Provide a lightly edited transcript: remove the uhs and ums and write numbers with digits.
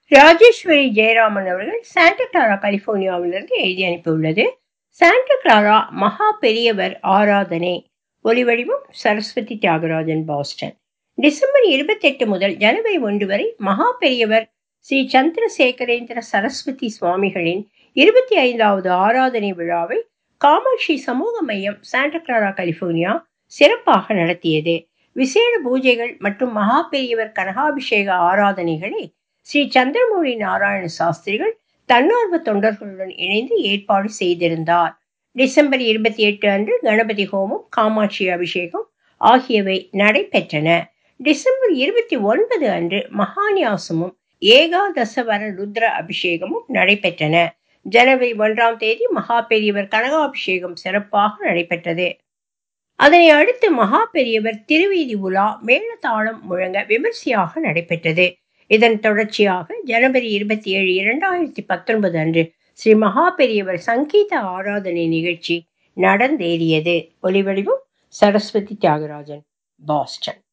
ராஜேஸ்வரி ஜெயராமன் அவர்கள் Santa Clara கலிபோர்னியாவிலிருந்து எழுதி அனுப்பியுள்ளது. சாண்டா கிளாரா மகா பெரியவர் ஆராதனை. ஒலிவடிவம் சரஸ்வதி தியாகராஜன், பாஸ்டன். டிசம்பர் 28 முதல் ஜனவரி 1 வரை மகா பெரியவர் ஸ்ரீ சந்திரசேகரேந்திர சரஸ்வதி சுவாமிகளின் 25வது ஆராதனை விழாவை காமாட்சி சமூக மையம் சாண்டா கிளாரா கலிபோர்னியா சிறப்பாக நடத்தியது. விசேட பூஜைகள் மற்றும் மகா பெரியவர் கனகாபிஷேக ஆராதனைகளை ஸ்ரீ சந்திரமௌழி நாராயண சாஸ்திரிகள் தன்னார்வ தொண்டர்களுடன் இணைந்து ஏற்பாடு செய்திருந்தார். டிசம்பர் 28 அன்று கணபதி ஹோமம், காமாட்சி அபிஷேகம் ஆகியவை நடைபெற்றன. டிசம்பர் 29 அன்று மகாநியாசமும் ஏகாதசவர ருத்ர அபிஷேகமும் நடைபெற்றன. ஜனவரி 1ஆம் தேதி மகா பெரியவர் கனகாபிஷேகம் சிறப்பாக நடைபெற்றது. அதனை அடுத்து மகா பெரியவர் திருவீதி உலா மேளதாளம் முழங்க விமர்சையாக நடைபெற்றது. இதன் தொடர்ச்சியாக ஜனவரி 27, 2019 அன்று ஸ்ரீ மகா பெரியவர் சங்கீத ஆராதனை நிகழ்ச்சி நடந்தேறியது. ஒலிவடிவம் சரஸ்வதி தியாகராஜன், பாஸ்டன்.